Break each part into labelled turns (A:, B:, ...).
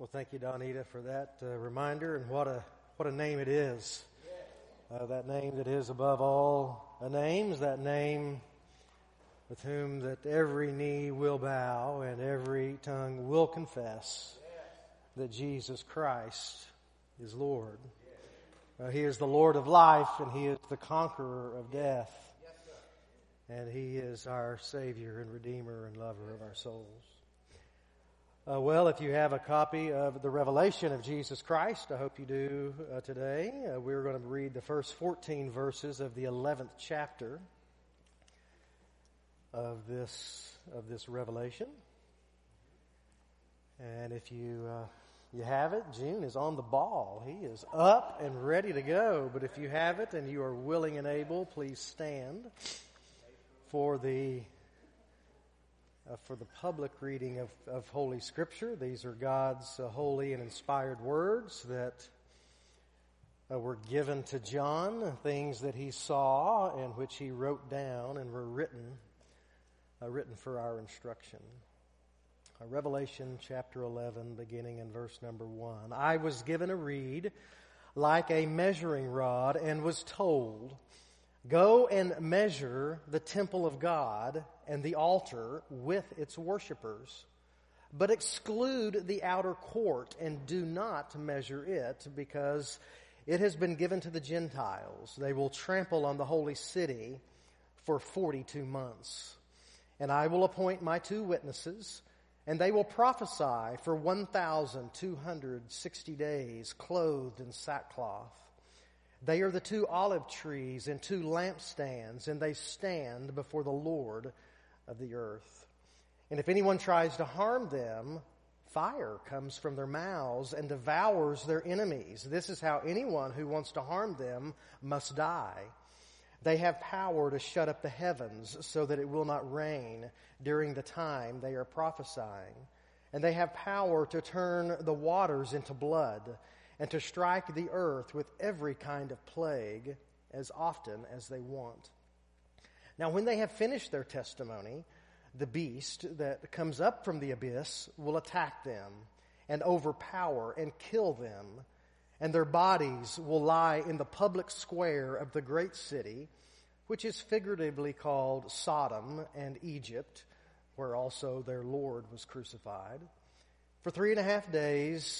A: Well, thank you, Donita, for that reminder, and what a name it is. That name that is above all names, that name with whom that every knee will bow and every tongue will confess that Jesus Christ is Lord. He is the Lord of life, and He is the conqueror of death. And He is our Savior and Redeemer and lover of our souls. Well, if you have a copy of the Revelation of Jesus Christ, I hope you do today. We're going to read the first 14 verses of the 11th chapter of this Revelation. And if you have it, June is on the ball. He is up and ready to go. But if you have it and you are willing and able, please stand for the public reading of Holy Scripture. These are God's holy and inspired words that were given to John, things that he saw and which he wrote down and were written for our instruction. Revelation chapter 11, beginning in verse number 1. I was given a reed like a measuring rod and was told, "Go and measure the temple of God and the altar with its worshipers, but exclude the outer court and do not measure it, because it has been given to the Gentiles. They will trample on the holy city for 42 months. And I will appoint my 2 witnesses, and they will prophesy for 1,260 days, clothed in sackcloth. They are the 2 olive trees and 2 lampstands, and they stand before the Lord of the earth. And if anyone tries to harm them, fire comes from their mouths and devours their enemies. This is how anyone who wants to harm them must die. They have power to shut up the heavens so that it will not rain during the time they are prophesying. And they have power to turn the waters into blood and to strike the earth with every kind of plague as often as they want. Now, when they have finished their testimony, the beast that comes up from the abyss will attack them and overpower and kill them, and their bodies will lie in the public square of the great city, which is figuratively called Sodom and Egypt, where also their Lord was crucified. For 3.5 days,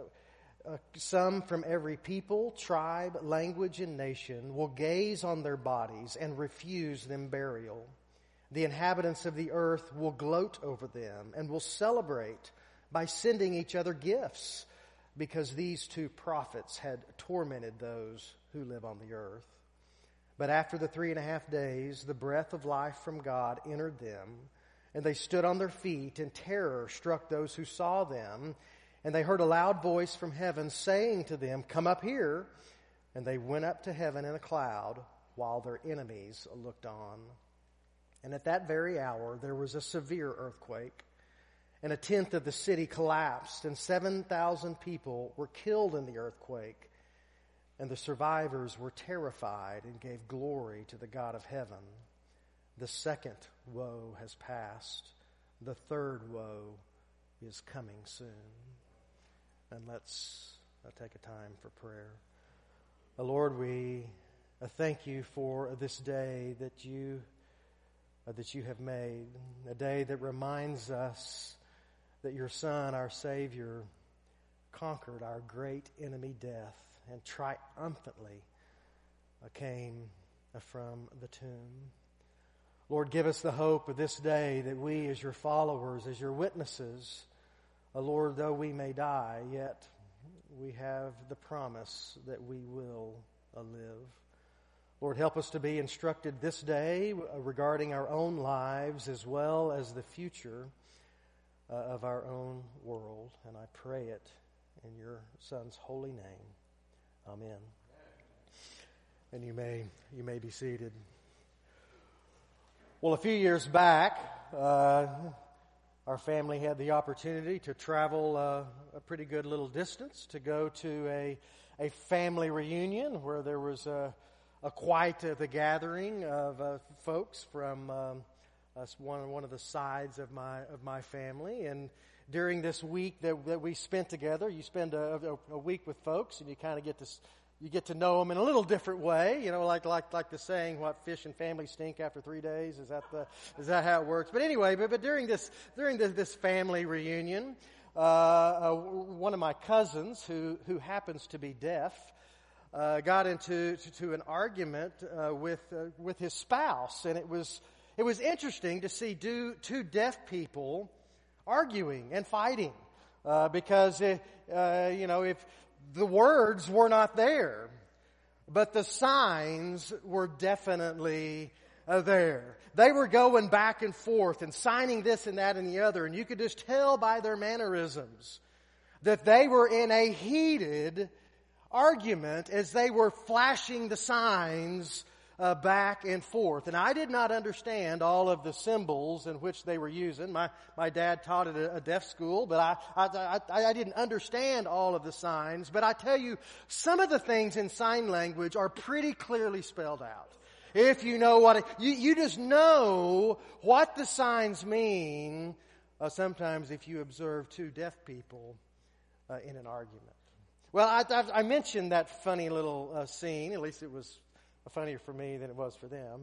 A: some from every people, tribe, language, and nation will gaze on their bodies and refuse them burial. The inhabitants of the earth will gloat over them and will celebrate by sending each other gifts, because these 2 prophets had tormented those who live on the earth. But after the 3.5 days, the breath of life from God entered them, and they stood on their feet, and terror struck those who saw them. And they heard a loud voice from heaven saying to them, "Come up here." And they went up to heaven in a cloud, while their enemies looked on. And at that very hour there was a severe earthquake, and 1/10 of the city collapsed, and 7,000 people were killed in the earthquake. And the survivors were terrified and gave glory to the God of heaven. The second woe has passed. The third woe is coming soon. And let's take a time for prayer. Lord, we thank you for this day that you have made, a day that reminds us that your Son, our Savior, conquered our great enemy death and triumphantly came from the tomb. Lord, give us the hope of this day that we, as your followers, as your witnesses, Lord, though we may die, yet we have the promise that we will live. Lord, help us to be instructed this day regarding our own lives as well as the future of our own world. And I pray it in your Son's holy name. Amen. And you may be seated. Well, a few years back, our family had the opportunity to travel a pretty good little distance to go to a family reunion where there was quite the gathering of folks from one of the sides of my family. And during this week that we spent together, you spend a week with folks, and you kind of get to know them in a little different way. You know, like the saying, "What, fish and family stink after 3 days?" Is that how it works? But anyway, but during this family reunion, one of my cousins who happens to be deaf got into an argument with his spouse, and it was interesting to see two deaf people arguing and fighting because if the words were not there, but the signs were definitely there. They were going back and forth and signing this and that and the other, and you could just tell by their mannerisms that they were in a heated argument as they were flashing the signs back and forth. And I did not understand all of the symbols in which they were using. My dad taught at a deaf school, but I didn't understand all of the signs. But I tell you, some of the things in sign language are pretty clearly spelled out. If you know you just know what the signs mean, sometimes if you observe two deaf people in an argument. Well, I mentioned that funny little scene. At least it was funnier for me than it was for them.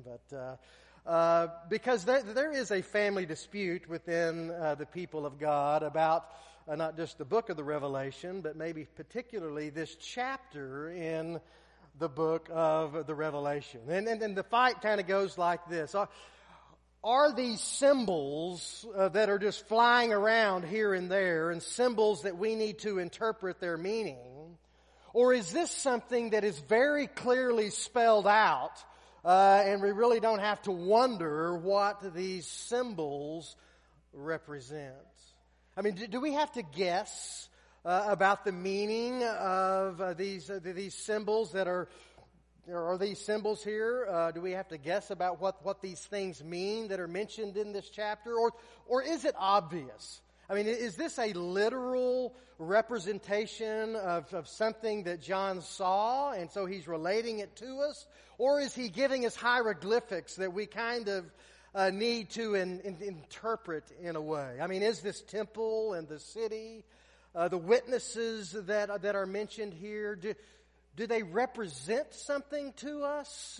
A: But because there is a family dispute within the people of God about not just the book of the Revelation, but maybe particularly this chapter in the book of the Revelation. And the fight kind of goes like this. Are these symbols that are just flying around here and there, and symbols that we need to interpret their meaning? Or is this something that is very clearly spelled out, and we really don't have to wonder what these symbols represent? I mean, do we have to guess about the meaning of these symbols that are these symbols here? Do we have to guess about what these things mean that are mentioned in this chapter? Or is it obvious? I mean, is this a literal representation of something that John saw, and so he's relating it to us? Or is he giving us hieroglyphics that we kind of need to interpret in a way? I mean, is this temple and the city, the witnesses that are mentioned here, do they represent something to us?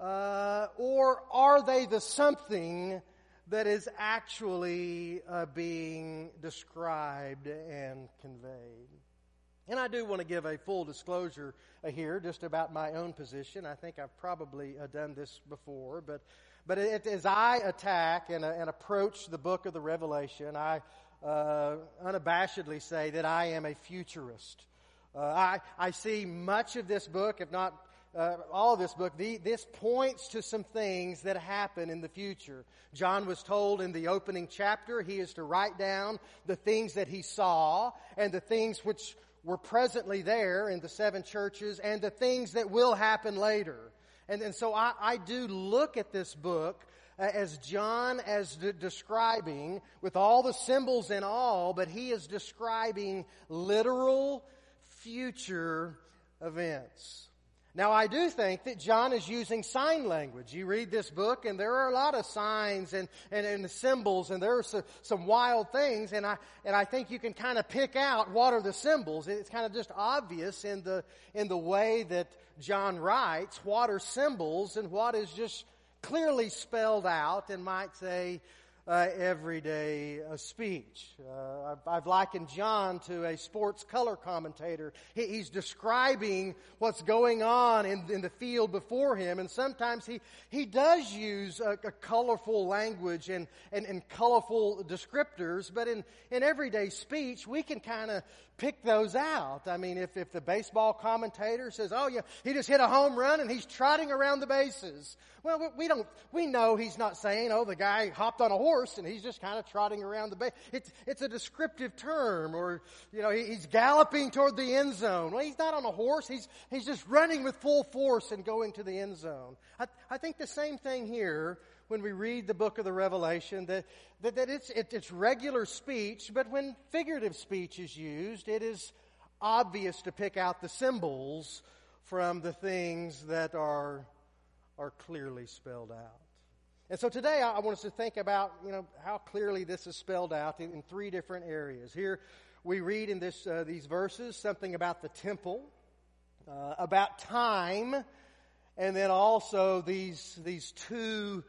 A: Or are they the something that is actually being described and conveyed? And I do want to give a full disclosure here just about my own position. I think I've probably done this before, but as I attack and approach the book of the Revelation, I unabashedly say that I am a futurist. I see much of this book, if not all of this book, this points to some things that happen in the future. John was told in the opening chapter he is to write down the things that he saw and the things which were presently there in the 7 churches and the things that will happen later. And so I do look at this book as John as describing, with all the symbols and all, but he is describing literal future events. Now, I do think that John is using sign language. You read this book, and there are a lot of signs and symbols, and there are some wild things, and I think you can kind of pick out what are the symbols. It's kind of just obvious in the way that John writes what are symbols and what is just clearly spelled out and might say everyday speech. I've likened John to a sports color commentator. He's describing what's going on in the field before him, and sometimes he does use a colorful language and colorful descriptors, but in everyday speech we can kind of pick those out. I mean, if the baseball commentator says, "Oh yeah, he just hit a home run and he's trotting around the bases," well, we know he's not saying, "Oh, the guy hopped on a horse and he's just kind of trotting around the base." It's a descriptive term. Or, he's galloping toward the end zone. Well, he's not on a horse. He's just running with full force and going to the end zone. I think the same thing here when we read the book of the Revelation, that it's regular speech, but when figurative speech is used, it is obvious to pick out the symbols from the things that are clearly spelled out. And so today I want us to think about, how clearly this is spelled out in three different areas. Here we read in these verses something about the temple, about time, and then also these two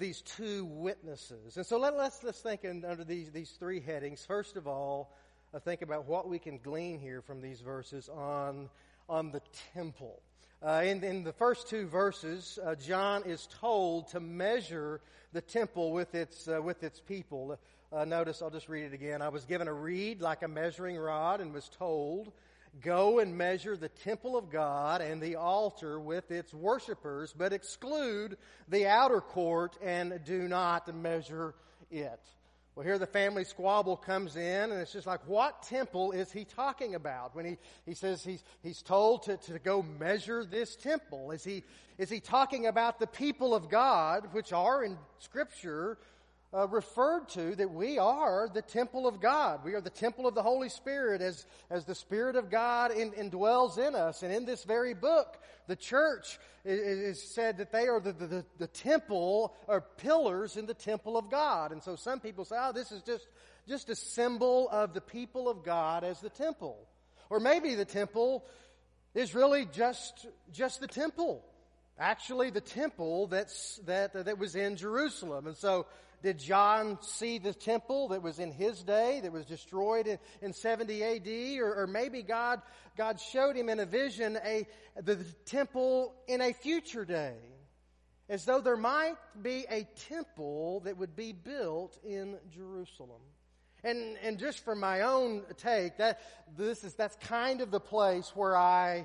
A: witnesses. And so let's think under these three headings. First of all, think about what we can glean here from these verses on the temple. In the first two verses, John is told to measure the temple with its people. Notice, I'll just read it again. I was given a reed like a measuring rod and was told, "Go and measure the temple of God and the altar with its worshipers, but exclude the outer court and do not measure it." Well, here the family squabble comes in, and it's just like, what temple is he talking about? When he says he's told to go measure this temple. Is he talking about the people of God, which are in Scripture referred to, that we are the temple of God. We are the temple of the Holy Spirit as the Spirit of God indwells in us. And in this very book, the church is said that they are the temple, or pillars in the temple of God. And so some people say, this is just a symbol of the people of God as the temple. Or maybe the temple is really just the temple. Actually, the temple that was in Jerusalem. And so, did John see the temple that was in his day, that was destroyed in 70 A.D.? Or maybe God showed him in a vision the temple in a future day, as though there might be a temple that would be built in Jerusalem. And just from my own take, that's kind of the place where I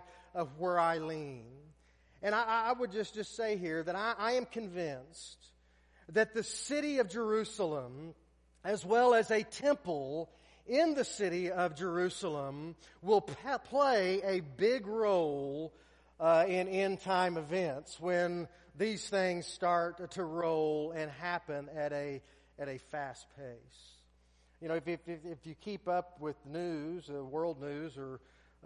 A: lean. And I would just say here that I am convinced that the city of Jerusalem, as well as a temple in the city of Jerusalem, will play a big role in end-time events when these things start to roll and happen at a fast pace. If you keep up with news, world news, or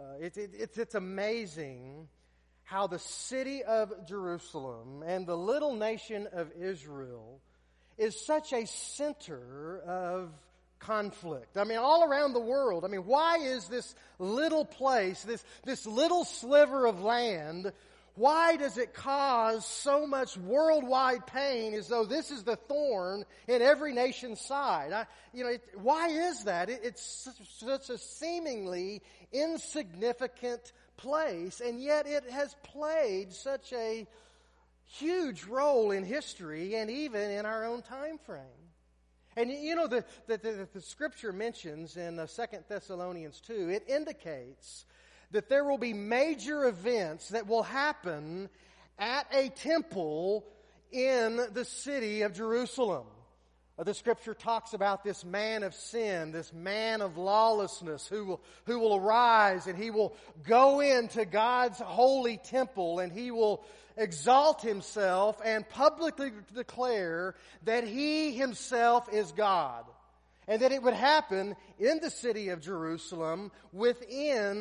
A: it's amazing how the city of Jerusalem and the little nation of Israel is such a center of conflict. I mean, all around the world. I mean, why is this little place, this little sliver of land, why does it cause so much worldwide pain, as though this is the thorn in every nation's side? Why is that? It's such a seemingly insignificant place, and yet it has played such a huge role in history and even in our own time frame. And the Scripture mentions in 2 Thessalonians 2, it indicates that there will be major events that will happen at a temple in the city of Jerusalem. The Scripture talks about this man of sin, this man of lawlessness who will arise, and he will go into God's holy temple, and he will exalt himself and publicly declare that he himself is God. And that it would happen in the city of Jerusalem within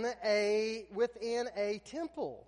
A: a temple.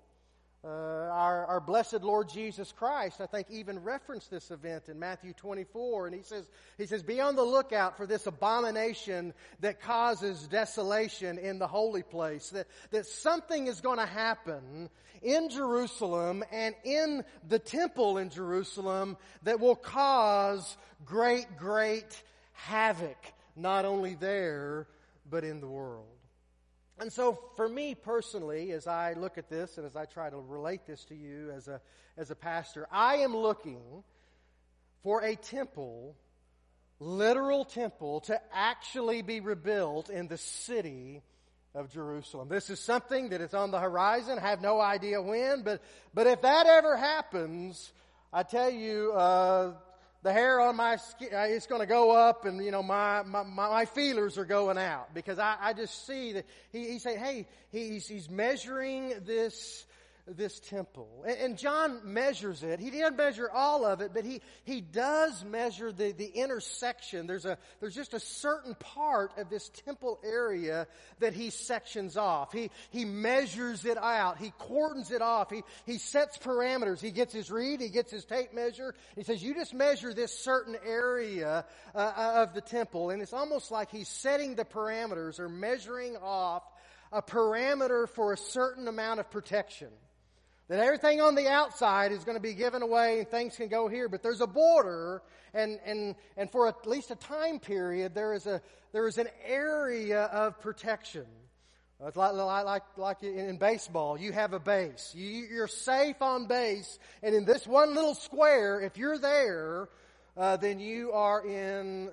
A: Our blessed Lord Jesus Christ, I think, even referenced this event in Matthew 24, and he says, "Be on the lookout for this abomination that causes desolation in the holy place." That something is going to happen in Jerusalem and in the temple in Jerusalem that will cause great havoc, not only there, but in the world. And so for me personally, as I look at this and as I try to relate this to you as a pastor, I am looking for a temple, literal temple, to actually be rebuilt in the city of Jerusalem. This is something that is on the horizon. I have no idea when, but if that ever happens, I tell you, the hair on my skin, it's going to go up, and my feelers are going out, because I just see that he's saying, hey, he's measuring this this temple. And John measures it. He didn't measure all of it, but he does measure the intersection. There's just a certain part of this temple area that he sections off. He measures it out. He cordons it off. He sets parameters. He gets his reed. He gets his tape measure. He says, you just measure this certain area of the temple. And it's almost like he's setting the parameters or measuring off a parameter for a certain amount of protection. That everything on the outside is going to be given away and things can go here, but there's a border, and for at least a time period, there is an area of protection. It's like in baseball, you have a base. You're safe on base, and in this one little square, if you're there, then you are in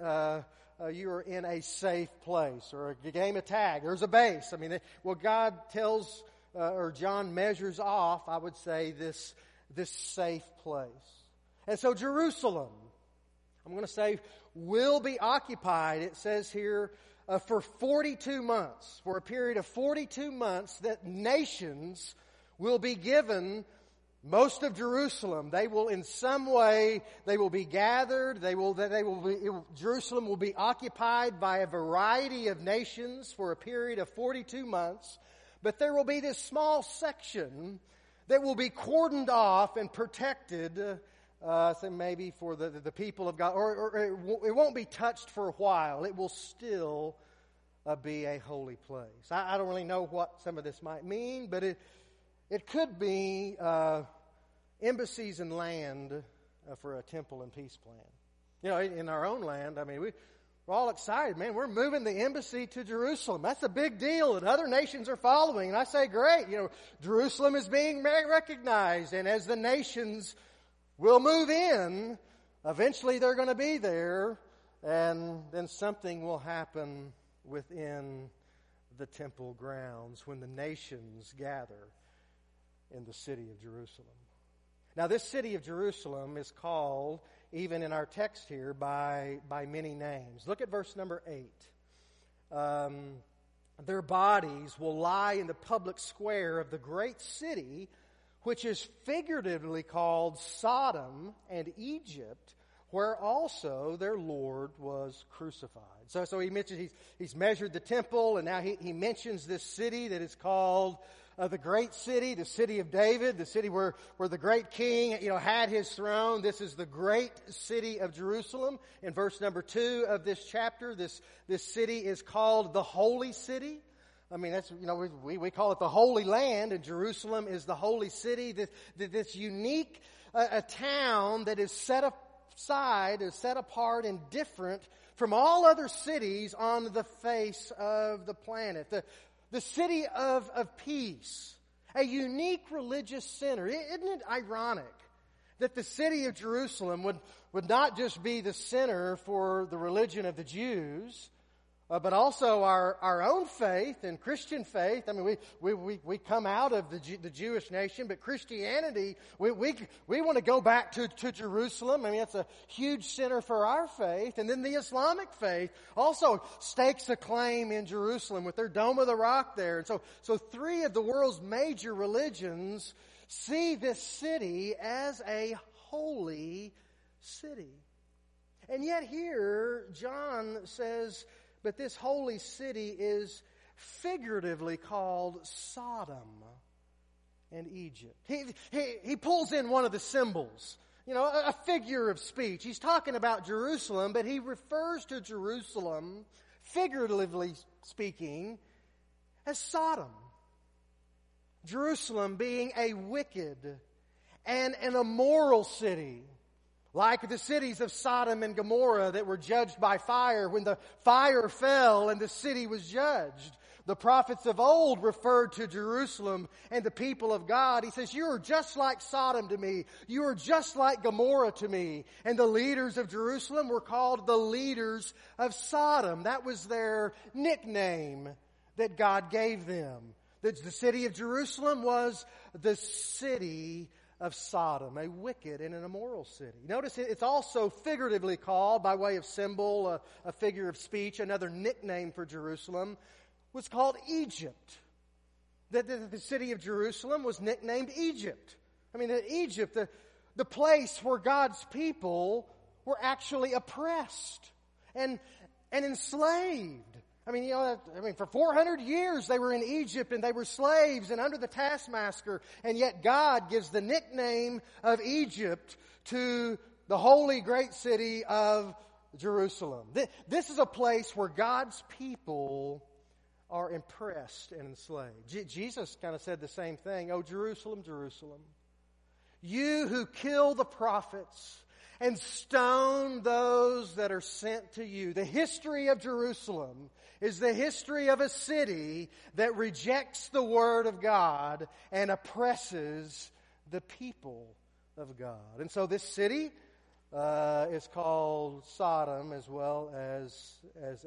A: a safe place. Or a game of tag, there's a base. I mean, what God tells or John measures off, I would say, this safe place. And so Jerusalem, I'm going to say, will be occupied, it says here, for 42 months. For a period of 42 months, that nations will be given most of Jerusalem. They will in some way, they will be gathered, Jerusalem will be occupied by a variety of nations for a period of 42 months. But there will be this small section that will be cordoned off and protected, so maybe for the people of God, or it won't be touched for a while. It will still be a holy place. I don't really know what some of this might mean, but it could be embassies and land for a temple and peace plan. You know, in our own land, I mean, we're all excited, man. We're moving the embassy to Jerusalem. That's a big deal, and other nations are following. And I say, great, you know, Jerusalem is being recognized, and as the nations will move in, eventually they're going to be there, and then something will happen within the temple grounds when the nations gather in the city of Jerusalem. Now, this city of Jerusalem is called, even in our text here, by many names. Look at verse number 8. Their bodies will lie in the public square of the great city, which is figuratively called Sodom and Egypt, where also their Lord was crucified. So he mentions he's measured the temple, and now he mentions this city that is called the great city, the city of David, the city where the great king, you know, had his throne. This is the great city of Jerusalem. In verse number 2 of this chapter, this city is called the Holy City. I mean, that's, you know, we call it the Holy Land, and Jerusalem is the Holy City. This unique a town that is set aside, is set apart and different from all other cities on the face of the planet. The city of peace, a unique religious center. Isn't it ironic that the city of Jerusalem would not just be the center for the religion of the Jews, but also our own faith and Christian faith? I mean, we come out of the Jewish nation, but Christianity, we want to go back to Jerusalem. I mean, it's a huge center for our faith. And then the Islamic faith also stakes a claim in Jerusalem with their Dome of the Rock there. And so 3 of the world's major religions see this city as a holy city. And yet here, John says, but this holy city is figuratively called Sodom and Egypt. He pulls in one of the symbols, you know, a figure of speech. He's talking about Jerusalem, but he refers to Jerusalem, figuratively speaking, as Sodom. Jerusalem being a wicked and an immoral city, like the cities of Sodom and Gomorrah that were judged by fire when the fire fell and the city was judged. The prophets of old referred to Jerusalem and the people of God. He says, you are just like Sodom to me. You are just like Gomorrah to me. And the leaders of Jerusalem were called the leaders of Sodom. That was their nickname that God gave them. The city of Jerusalem was the city of Sodom, a wicked and an immoral city. Notice it's also figuratively called, by way of symbol, a figure of speech. Another nickname for Jerusalem was called Egypt. that the city of Jerusalem was nicknamed Egypt. I mean, Egypt, the place where God's people were actually oppressed and enslaved. I mean, for 400 years they were in Egypt and they were slaves and under the taskmaster, and yet God gives the nickname of Egypt to the holy great city of Jerusalem. This is a place where God's people are oppressed and enslaved. Jesus kind of said the same thing. "Oh, Jerusalem, Jerusalem, you who kill the prophets and stone those that are sent to you." The history of Jerusalem is the history of a city that rejects the Word of God and oppresses the people of God. And so this city is called Sodom as well as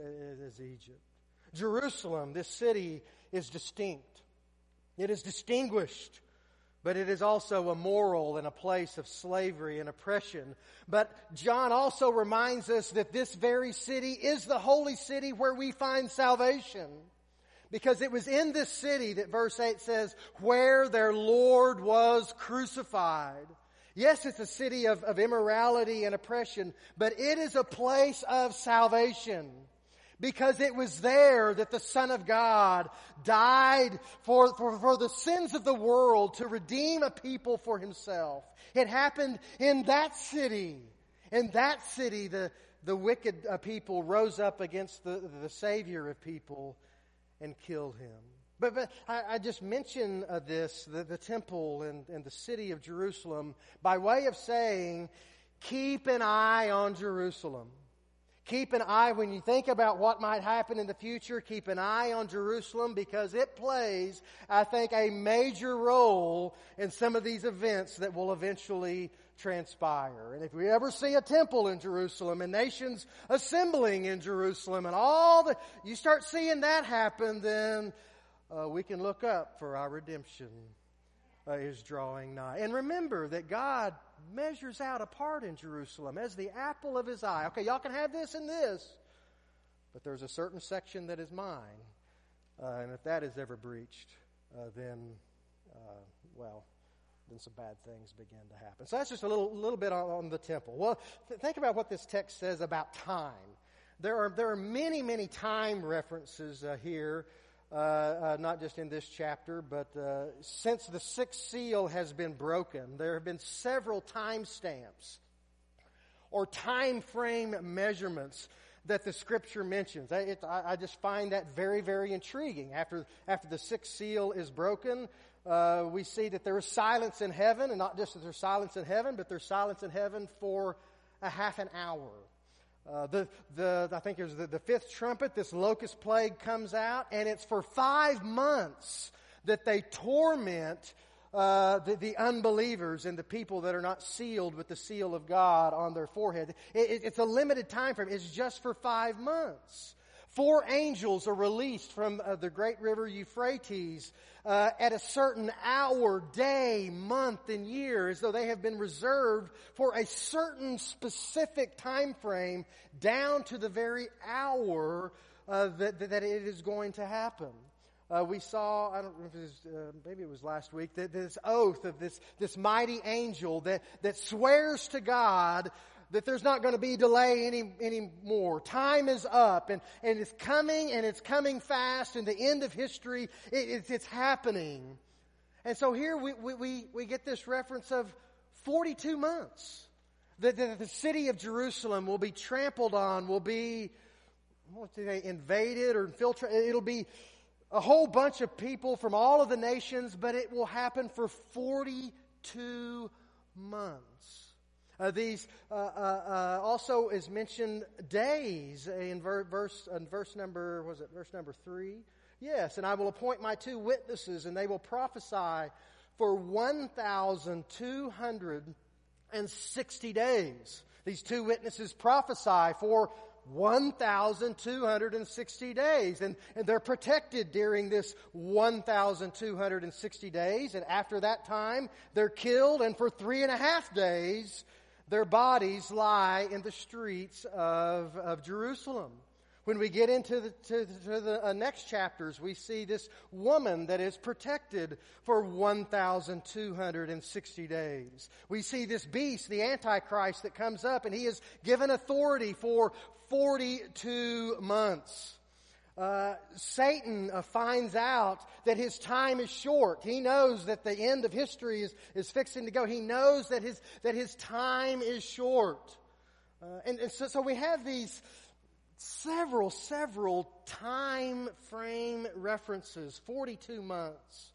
A: Egypt. Jerusalem, this city, is distinct. It is distinguished. But it is also immoral and a place of slavery and oppression. But John also reminds us that this very city is the holy city where we find salvation. Because it was in this city that verse 8 says, where their Lord was crucified. Yes, it's a city of immorality and oppression, but it is a place of salvation. Because it was there that the Son of God died for the sins of the world to redeem a people for Himself. It happened in that city. In that city, the wicked people rose up against the Savior of people and killed Him. But I just mention the temple and the city of Jerusalem by way of saying, keep an eye on Jerusalem. Keep an eye, when you think about what might happen in the future, keep an eye on Jerusalem, because it plays, I think, a major role in some of these events that will eventually transpire. And if we ever see a temple in Jerusalem and nations assembling in Jerusalem and you start seeing that happen, then we can look up, for our redemption is drawing nigh. And remember that God measures out a part in Jerusalem as the apple of His eye. Okay, y'all can have this and this, but there's a certain section that is mine. And if that is ever breached, then some bad things begin to happen. So that's just a little bit on the temple. Well, think about what this text says about time. There are many, many time references here. Not just in this chapter, but since the sixth seal has been broken, there have been several time stamps or time frame measurements that the Scripture mentions. I just find that very, very intriguing. After the sixth seal is broken, we see that there is silence in heaven, and not just that there's silence in heaven, but there's silence in heaven for a half an hour. I think it was the fifth trumpet, this locust plague comes out, and it's for 5 months that they torment the unbelievers and the people that are not sealed with the seal of God on their forehead. It's a limited time frame. It's just for 5 months. 4 angels are released from the great river Euphrates at a certain hour, day, month, and year, as though they have been reserved for a certain specific time frame down to the very hour that it is going to happen. We saw, I don't know if it was, maybe it was last week, that this oath of this mighty angel that swears to God that there's not going to be delay anymore. Time is up, and it's coming fast, and the end of history, it's happening. And so here we get this reference of 42 months. That the city of Jerusalem will be trampled on, will be, invaded or infiltrated. It'll be a whole bunch of people from all of the nations, but it will happen for 42 months. These also is mentioned days in verse number, was it verse number 3? Yes, and I will appoint my 2 witnesses, and they will prophesy for 1,260 days. These 2 witnesses prophesy for 1,260 days. And they're protected during this 1,260 days. And after that time, they're killed. And for 3.5 days, their bodies lie in the streets of Jerusalem. When we get into the next chapters, we see this woman that is protected for 1,260 days. We see this beast, the Antichrist, that comes up, and he is given authority for 42 months. Satan finds out that his time is short. He knows that the end of history is fixing to go. He knows that his time is short. So we have these several time frame references. 42 months,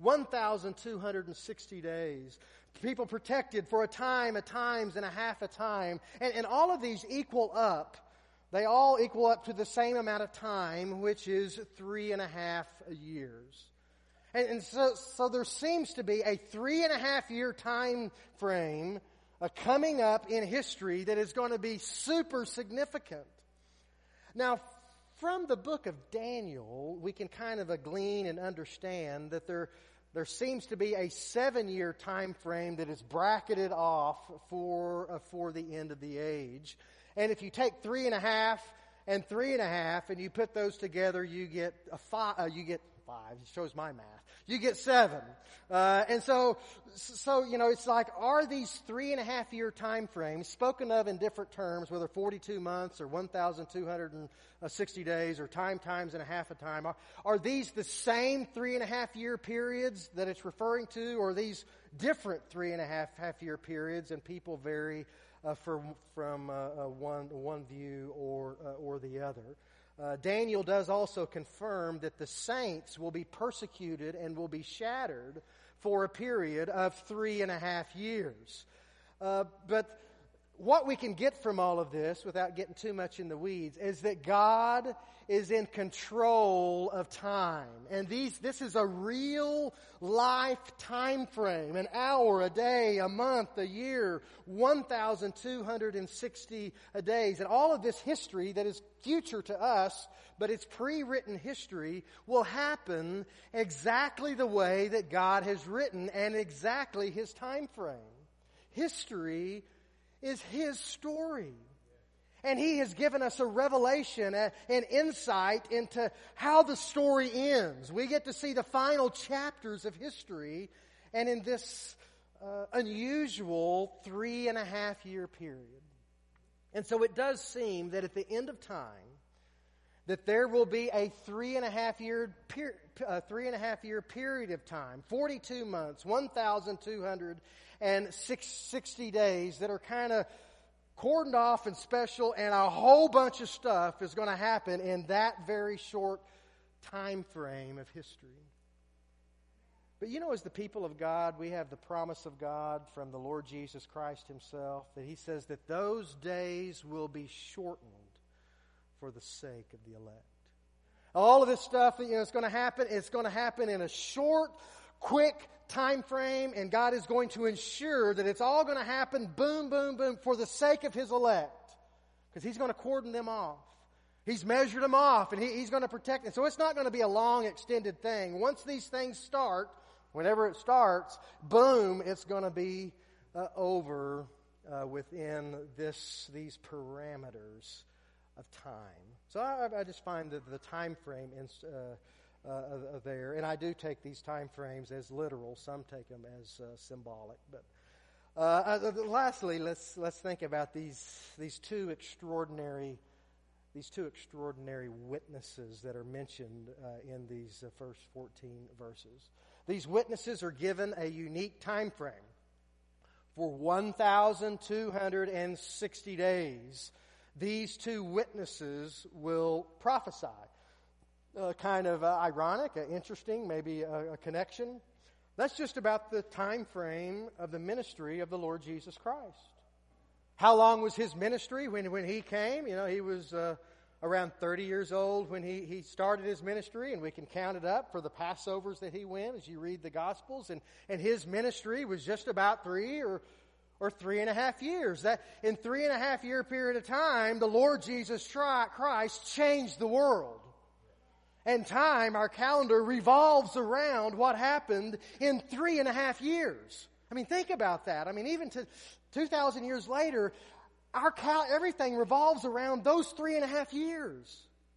A: 1,260 days. People protected for a time, a times, and a half a time. And all of these equal up. They all equal up to the same amount of time, which is 3.5 years. And so there seems to be a 3.5 year time frame coming up in history that is going to be super significant. Now, from the book of Daniel, we can kind of glean and understand that there seems to be a 7-year time frame that is bracketed off for the end of the age. And if you take 3.5 and 3.5 and you put those together, you get five. It shows my math. You get 7. And so it's like, are these 3.5 year time frames spoken of in different terms, whether 42 months or 1,260 days or times and a half a time? Are these the same 3.5 year periods that it's referring to, or are these different 3.5 year periods, and people vary from one view or the other? Daniel does also confirm that the saints will be persecuted and will be shattered for a period of 3.5 years. But what we can get from all of this, without getting too much in the weeds, is that God is in control of time. And this is a real life time frame. An hour, a day, a month, a year, 1,260 days. And all of this history that is future to us, but it's pre-written history, will happen exactly the way that God has written and exactly His time frame. History is His story. And He has given us a revelation, an insight into how the story ends. We get to see the final chapters of history, and in this unusual 3.5 year period. And so it does seem that at the end of time, that there will be a 3.5 year period of time, 42 months, 1,260 days that are kind of cordoned off and special, and a whole bunch of stuff is going to happen in that very short time frame of history. But as the people of God, we have the promise of God from the Lord Jesus Christ Himself, that He says that those days will be shortened for the sake of the elect. All of this stuff that it's going to happen, it's going to happen in a short, quick time frame, and God is going to ensure that it's all going to happen, boom, boom, boom, for the sake of His elect. Because He's going to cordon them off. He's measured them off, and He's going to protect them. So it's not going to be a long, extended thing. Once these things start, whenever it starts, boom, it's going to be over within these parameters of time. So I just find that the time frame there, and I do take these time frames as literal. Some take them as symbolic. But lastly, let's think about these two extraordinary witnesses that are mentioned in these first 14 verses. These witnesses are given a unique time frame for 1,260 days. These two witnesses will prophesy. Kind of ironic, interesting, maybe a connection. That's just about the time frame of the ministry of the Lord Jesus Christ. How long was His ministry when He came? He was around 30 years old when he started His ministry, and we can count it up for the Passovers that He went as you read the Gospels. And His ministry was just about 3 or 3.5 years. That in 3.5 year period of time, the Lord Jesus Christ changed the world. And time, our calendar, revolves around what happened in 3.5 years. I mean, think about that. I mean, even to 2,000 years later, everything revolves around those 3.5 years.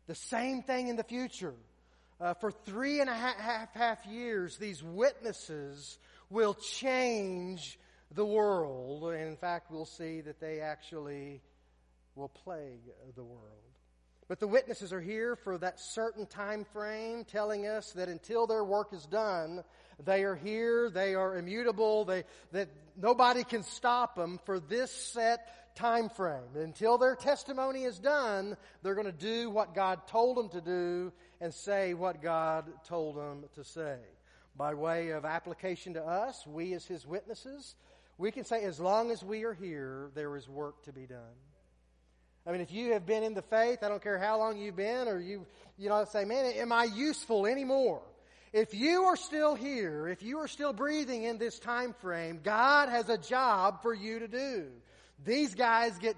A: The same thing in the future. For 3.5 years, these witnesses will change the world. And in fact, we'll see that they actually will plague the world. But the witnesses are here for that certain time frame, telling us that until their work is done, they are here, they are immutable, that nobody can stop them for this set time frame. Until their testimony is done, they're going to do what God told them to do and say what God told them to say. By way of application to us, we as His witnesses, we can say as long as we are here, there is work to be done. I mean, if you have been in the faith, I don't care how long you've been, or you say, man, am I useful anymore? If you are still here, if you are still breathing in this time frame, God has a job for you to do. These guys get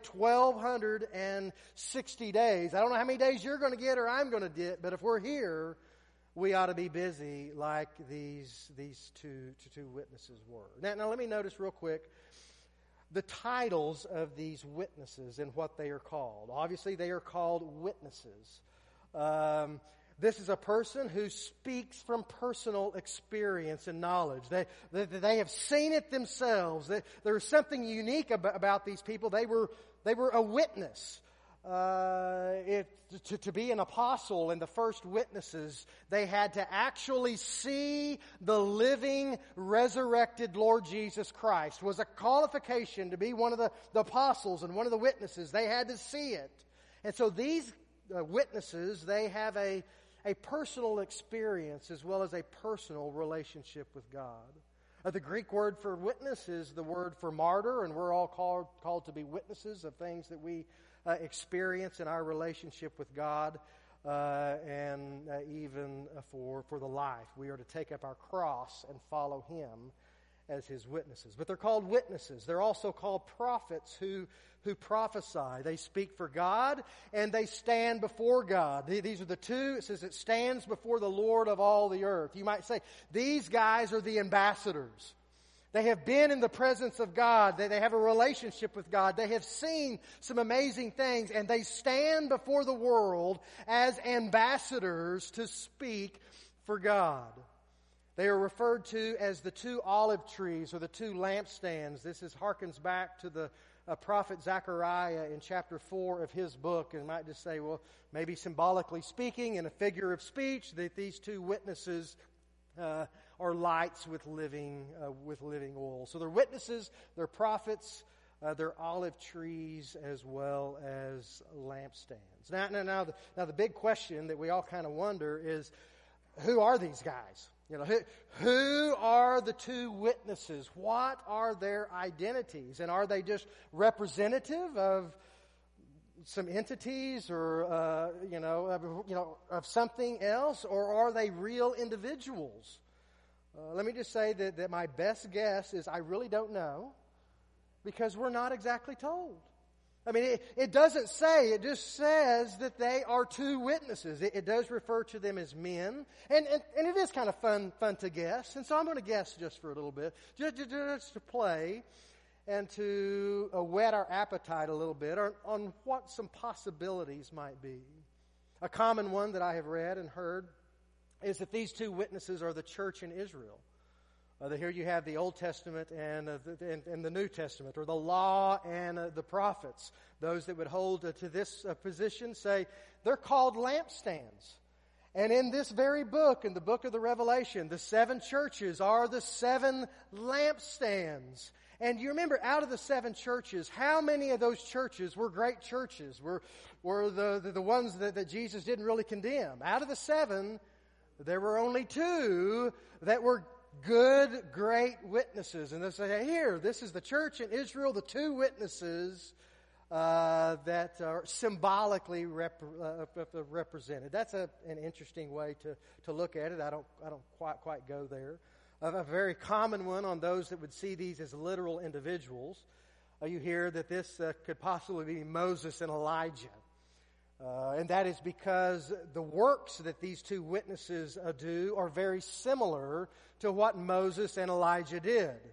A: 1,260 days. I don't know how many days you're going to get or I'm going to get, but if we're here, we ought to be busy like these two witnesses were. Now let me notice real quick the titles of these witnesses and what they are called. Obviously, they are called witnesses. This is a person who speaks from personal experience and knowledge. They have seen it themselves. There is something unique about these people. They were a witness. To be an apostle and the first witnesses, they had to actually see the living, resurrected Lord Jesus Christ. It was a qualification to be one of the apostles and one of the witnesses. They had to see it. And so these witnesses, they have a personal experience as well as a personal relationship with God. The Greek word for witness is the word for martyr, and we're all called to be witnesses of things that we experience in our relationship with God, and even for the life. We are to take up our cross and follow Him as His witnesses. But they're called witnesses. They're also called prophets who prophesy. They speak for God and they stand before God. These are the two. It says it stands before the Lord of all the earth. You might say, these guys are the ambassadors. They have been in the presence of God. They have a relationship with God. They have seen some amazing things, and they stand before the world as ambassadors to speak for God. They are referred to as the two olive trees or the two lampstands. This harkens back to the prophet Zechariah in chapter 4 of his book, and might just say, well, maybe symbolically speaking, in a figure of speech, that these two witnesses are lights with living oil. So they're witnesses, they're prophets, they're olive trees as well as lampstands. Now the big question that we all kind of wonder is, who are these guys? Who are the two witnesses? What are their identities? And are they just representative of some entities or of something else, or are they real individuals? Let me just say that my best guess is I really don't know, because we're not exactly told. I mean, it doesn't say, it just says that they are two witnesses. It does refer to them as men, and it is kind of fun to guess, and so I'm going to guess just for a little bit, just to play and to whet our appetite a little bit on what some possibilities might be. A common one that I have read and heard is that these two witnesses are the church in Israel. Here you have the Old Testament and the New Testament, or the law and the prophets. Those that would hold to this position say they're called lampstands. And in this very book, in the book of the Revelation, the 7 churches are the 7 lampstands. And you remember, out of the 7 churches, how many of those churches were great churches? Were the ones that Jesus didn't really condemn? Out of the 7, there were only 2 that were good, great witnesses. And they say, here, this is the church in Israel, the 2 witnesses that are symbolically represented. That's an interesting way to look at it. I don't quite go there. A very common one on those that would see these as literal individuals. You hear that this could possibly be Moses and Elijah. And that is because the works that these 2 witnesses do are very similar to what Moses and Elijah did.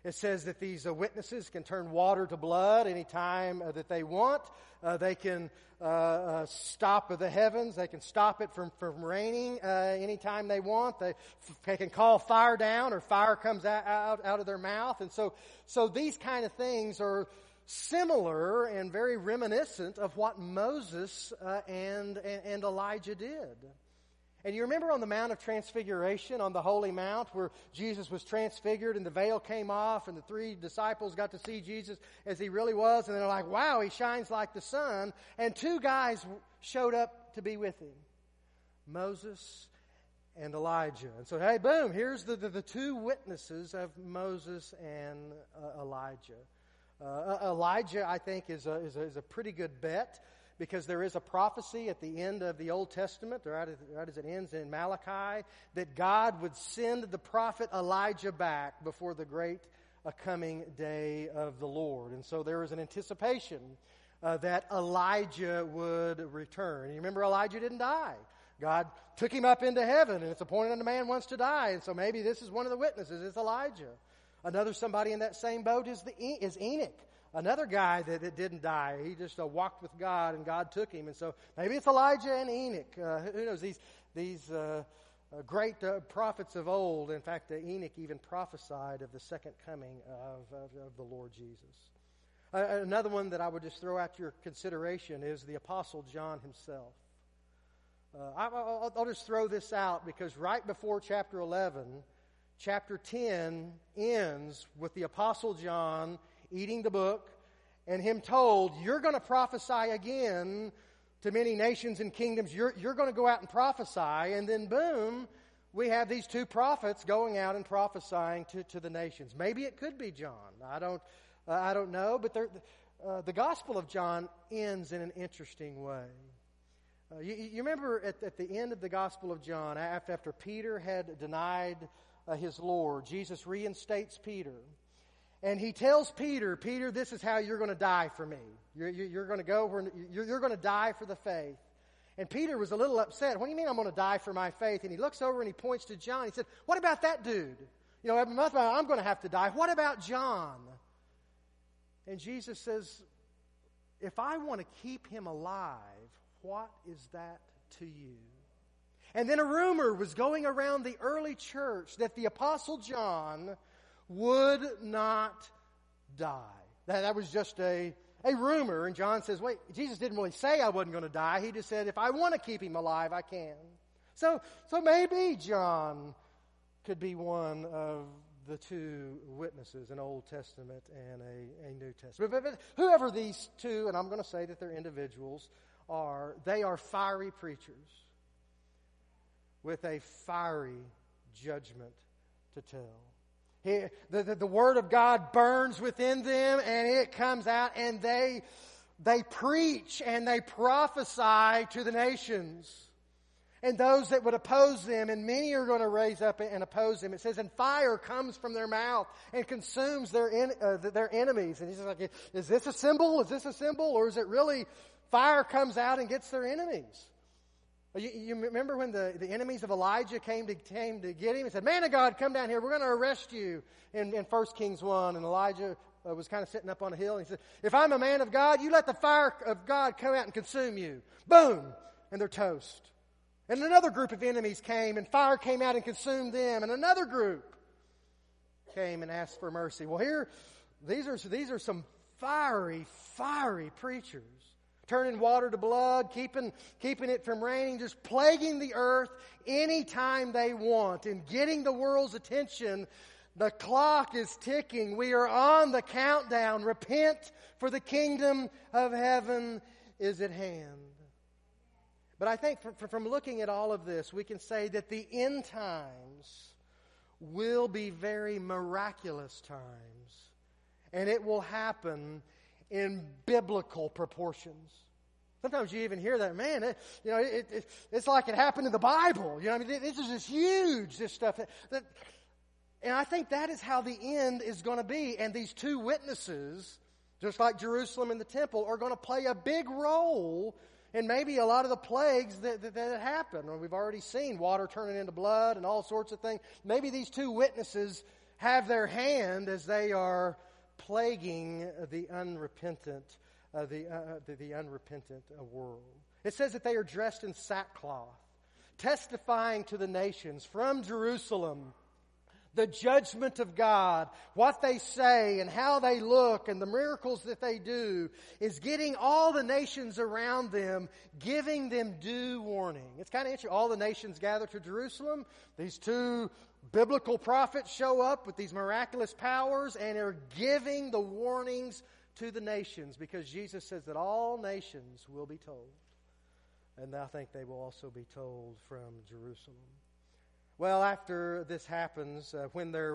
A: It says that these witnesses can turn water to blood anytime that they want. They can stop the heavens. They can stop it from raining anytime they want. They can call fire down, or fire comes out of their mouth. And so these kind of things are similar and very reminiscent of what Moses and Elijah did. And you remember on the Mount of Transfiguration, on the Holy Mount, where Jesus was transfigured and the veil came off and the 3 disciples got to see Jesus as he really was. And they're like, wow, he shines like the sun. And 2 guys showed up to be with him, Moses and Elijah. And so, hey, boom, here's the 2 witnesses of Moses and Elijah. Elijah, I think, is a pretty good bet, because there is a prophecy at the end of the Old Testament, right as it ends in Malachi, that God would send the prophet Elijah back before the great coming day of the Lord. And so there is an anticipation that Elijah would return. And you remember, Elijah didn't die. God took him up into heaven, and it's appointed unto man once to die. And so maybe this is one of the witnesses. It's Elijah. Another somebody in that same boat is Enoch. Another guy that didn't die. He just walked with God, and God took him. And so maybe it's Elijah and Enoch. Who knows? These great prophets of old. In fact, Enoch even prophesied of the second coming of the Lord Jesus. Another one that I would just throw out to your consideration is the Apostle John himself. I'll just throw this out, because right before chapter 11, chapter 10 ends with the Apostle John eating the book, and him told, you're going to prophesy again to many nations and kingdoms. You're going to go out and prophesy. And then boom, we have these 2 prophets going out and prophesying to the nations. Maybe it could be John. I don't know. But the Gospel of John ends in an interesting way. You remember at the end of the Gospel of John, after Peter had denied his Lord, Jesus reinstates Peter. And he tells Peter, this is how you're going to die for me. You're going to go, you're going to die for the faith. And Peter was a little upset. What do you mean I'm going to die for my faith? And he looks over and he points to John. He said, what about that dude? I'm going to have to die. What about John? And Jesus says, if I want to keep him alive, what is that to you? And then a rumor was going around the early church that the Apostle John would not die. That was just a rumor. And John says, wait, Jesus didn't really say I wasn't going to die. He just said, if I want to keep him alive, I can. So maybe John could be one of the 2 witnesses, an Old Testament and a New Testament. But whoever these 2, and I'm going to say that they're individuals, they are fiery preachers with a fiery judgment to tell. The Word of God burns within them, and it comes out, and they preach and they prophesy to the nations. And those that would oppose them, and many are going to raise up and oppose them. It says, and fire comes from their mouth and consumes their enemies. And he's like, is this a symbol? Is this a symbol? Or is it really fire comes out and gets their enemies? You remember when the enemies of Elijah came to get him and said, man of God, come down here. We're going to arrest you in 1 Kings 1. And Elijah was kind of sitting up on a hill. And he said, if I'm a man of God, you let the fire of God come out and consume you. Boom! And they're toast. And another group of enemies came, and fire came out and consumed them. And another group came and asked for mercy. Well, here, these are some fiery preachers. Turning water to blood, keeping it from raining, just plaguing the earth anytime they want and getting the world's attention. The clock is ticking. We are on the countdown. Repent, for the kingdom of heaven is at hand. But I think from looking at all of this, we can say that the end times will be very miraculous times. And it will happen in biblical proportions. Sometimes you even hear that, man, it's like it happened in the Bible. This is just huge, this stuff. And I think that is how the end is going to be. And these 2 witnesses, just like Jerusalem and the temple, are going to play a big role in maybe a lot of the plagues that happen. We've already seen water turning into blood and all sorts of things. Maybe these 2 witnesses have their hand as they are plaguing the unrepentant, the unrepentant world. It says that they are dressed in sackcloth, testifying to the nations from Jerusalem the judgment of God. What they say and how they look and the miracles that they do is getting all the nations around them, giving them due warning. It's kind of interesting. All the nations gather to Jerusalem. These two biblical prophets show up with these miraculous powers and are giving the warnings to the nations, because Jesus says that all nations will be told. And I think they will also be told from Jerusalem. Well, after this happens, when their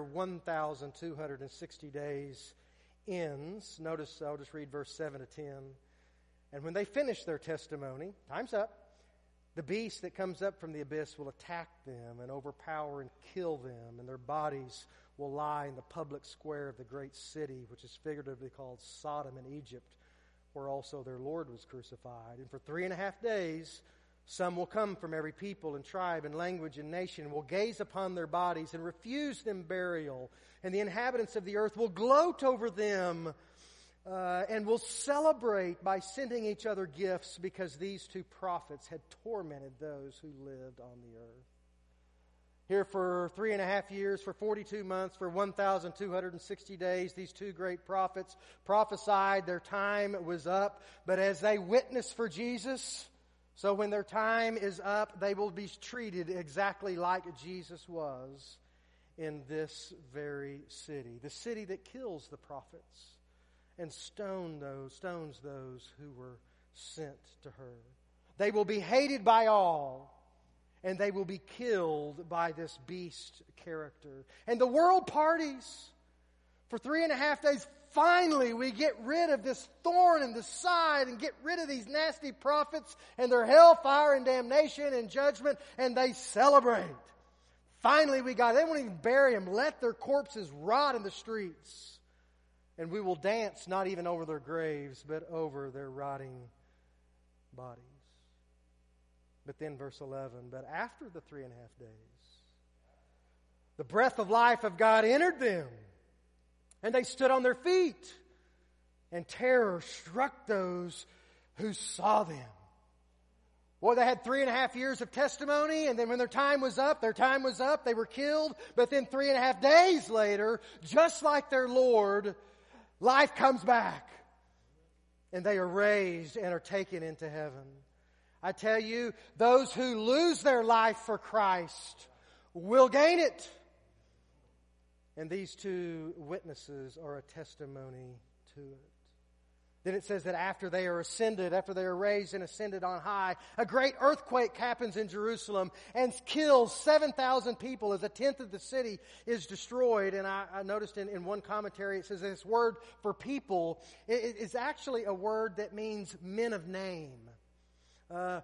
A: 1,260 days ends, notice I'll just read verse 7 to 10. And when they finish their testimony, time's up, the beast that comes up from the abyss will attack them and overpower and kill them, and their bodies will lie in the public square of the great city, which is figuratively called Sodom in Egypt, where also their Lord was crucified. And for 3.5 days, some will come from every people and tribe and language and nation, and will gaze upon their bodies and refuse them burial. And the inhabitants of the earth will gloat over them and will celebrate by sending each other gifts, because these two prophets had tormented those who lived on the earth. Here for 3.5 years, for 42 months, for 1,260 days, these two great prophets prophesied their time was up. But as they witnessed for Jesus, so when their time is up, they will be treated exactly like Jesus was in this very city. The city that kills the prophets and stones those who were sent to her. They will be hated by all, and they will be killed by this beast character. And the world parties for 3.5 days. Finally, we get rid of this thorn in the side and get rid of these nasty prophets and their hellfire and damnation and judgment, and they celebrate. Finally, they won't even bury them. Let their corpses rot in the streets. And we will dance not even over their graves, but over their rotting bodies. But then verse 11, but after the 3.5 days, the breath of life of God entered them, and they stood on their feet, and terror struck those who saw them. Boy, they had 3.5 years of testimony, and then when their time was up, they were killed. But then 3.5 days later, just like their Lord, life comes back, and they are raised and are taken into heaven. I tell you, those who lose their life for Christ will gain it. And these two witnesses are a testimony to it. Then it says that after they are raised and ascended on high, a great earthquake happens in Jerusalem and kills 7,000 people as 1/10 of the city is destroyed. And I noticed in one commentary it says this word for people is actually a word that means men of name. That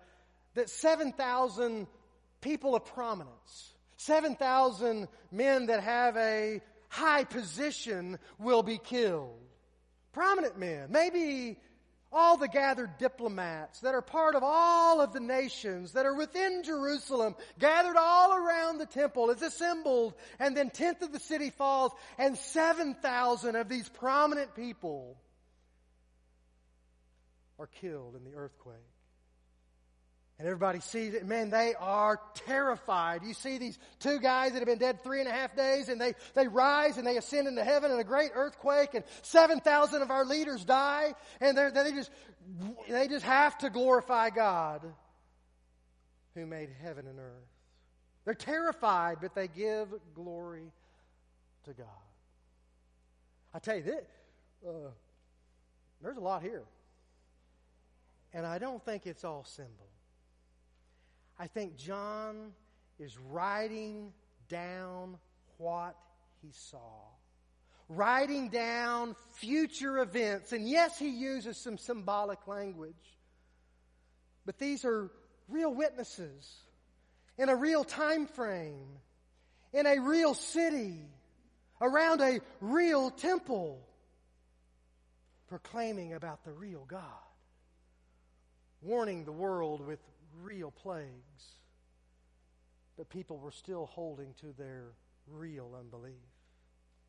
A: 7,000 people of prominence, 7,000 men that have a high position will be killed. Prominent men, maybe all the gathered diplomats that are part of all of the nations that are within Jerusalem, gathered all around the temple, is assembled, and then 1/10 of the city falls, and 7,000 of these prominent people are killed in the earthquake. And everybody sees it. Man, they are terrified. You see these two guys that have been dead 3.5 days, and they rise and they ascend into heaven in a great earthquake, and 7,000 of our leaders die, and they just have to glorify God who made heaven and earth. They're terrified, but they give glory to God. I tell you, there's a lot here. And I don't think it's all symbol. I think John is writing down what he saw. Writing down future events. And yes, he uses some symbolic language. But these are real witnesses in a real time frame, in a real city, around a real temple, proclaiming about the real God, warning the world with real plagues. But people were still holding to their real unbelief.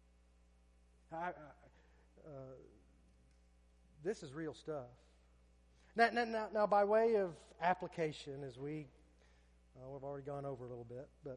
A: This is real stuff. Now, by way of application, as we've already gone over a little bit, but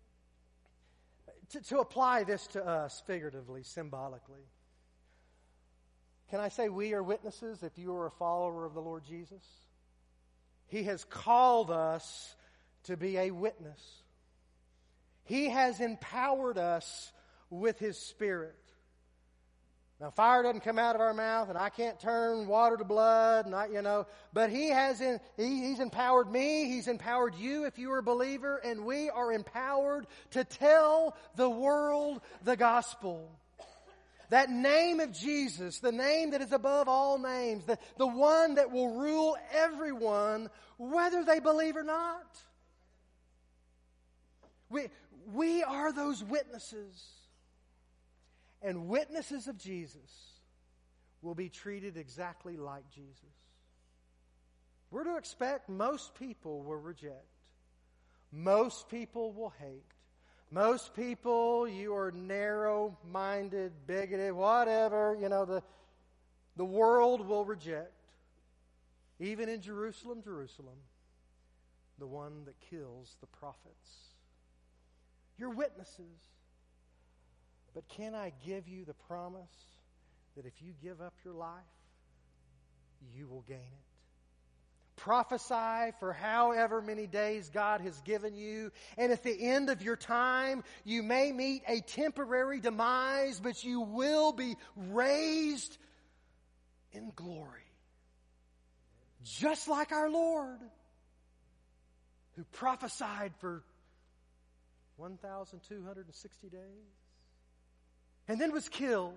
A: to apply this to us figuratively, symbolically, can I say we are witnesses if you are a follower of the Lord Jesus? He has called us to be a witness. He has empowered us with His Spirit. Now, fire doesn't come out of our mouth, and I can't turn water to blood, but He's empowered me, He's empowered you if you are a believer, and we are empowered to tell the world the gospel. That name of Jesus, the name that is above all names, the one that will rule everyone, whether they believe or not. We are those witnesses. And witnesses of Jesus will be treated exactly like Jesus. We're to expect most people will reject. Most people will hate. Most people, you are narrow-minded, bigoted, whatever, the world will reject. Even in Jerusalem, the one that kills the prophets. You're witnesses. But can I give you the promise that if you give up your life, you will gain it? Prophesy for however many days God has given you, and at the end of your time, you may meet a temporary demise, but you will be raised in glory. Just like our Lord, who prophesied for 1,260 days. And then was killed,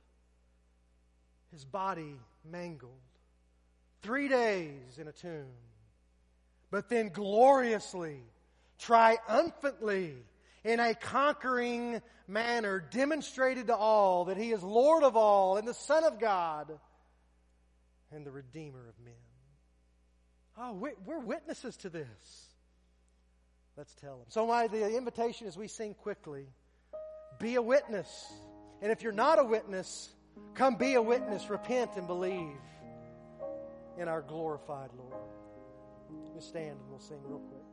A: his body mangled, 3 days in a tomb, but then gloriously, triumphantly, in a conquering manner, demonstrated to all that He is Lord of all and the Son of God and the Redeemer of men. Oh, we're witnesses to this. Let's tell them. So the invitation as we sing quickly, be a witness. And if you're not a witness, come be a witness, repent and believe in our glorified Lord. Let's stand and we'll sing real quick.